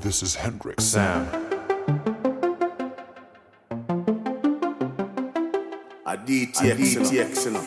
This is Hendrix Sam. A DTX, you know.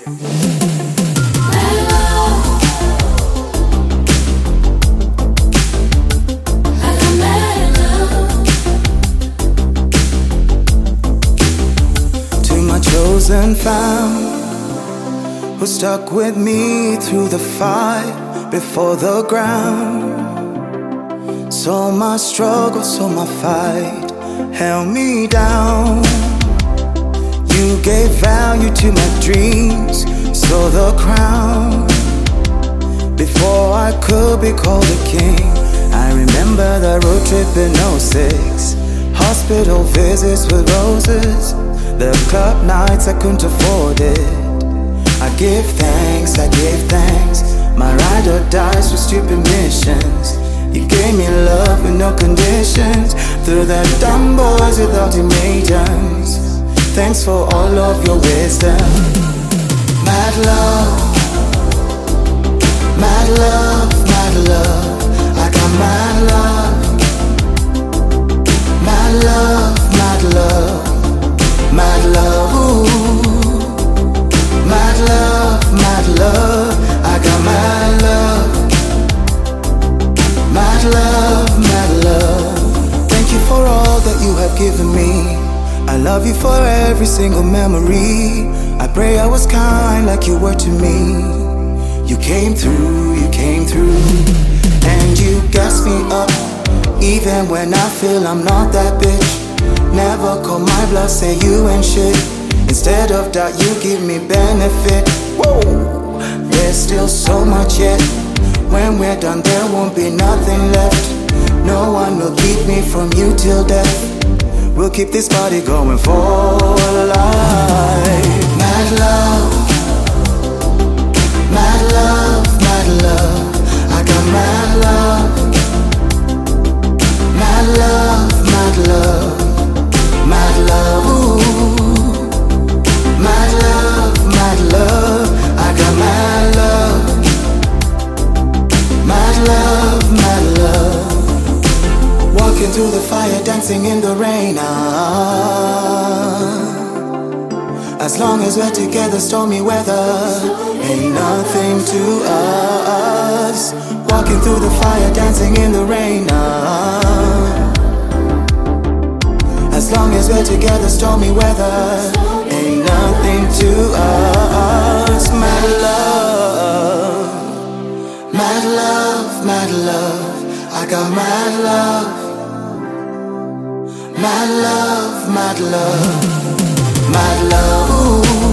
To my chosen fam, who stuck with me through the fire before the ground. Saw my struggle, saw my fight, held me down. You gave value to my dreams, saw the crown. Before I could be called a king, I remember the road trip in '06. Hospital visits with roses, the club nights I couldn't afford it. I give thanks, my ride or dies for stupid missions. You gave me love with no conditions, through the dumb boys with ultimatums. Thanks for all of your wisdom. Mad love, mad love, mad love. I got mad love, mad love, mad love, mad love, ooh. Mad love, mad love. I got mad love, mad love, mad love. Thank you for all that you have given me. I love you for every single memory. I pray I was kind like you were to me. You came through, and you gassed me up, even when I feel I'm not that bitch. Never call my bluff, say you ain't shit. Instead of that, you give me benefit. Whoa, there's still so much yet. When we're done, there won't be nothing left. No one will keep me from you till death. We'll keep this party going for life. Mad love, mad love, mad love. I got mad love, mad love, mad love, mad love, ooh. Mad love, mad love. I got mad love, mad love, mad love. Walking through the fire, dancing in the rain. As long as we're together, stormy weather ain't nothing to us. Walking through the fire, dancing in the rain. As long as we're together, stormy weather ain't nothing to us. Mad love, mad love, mad love. I got mad love, mad love, mad love, mad love, ooh.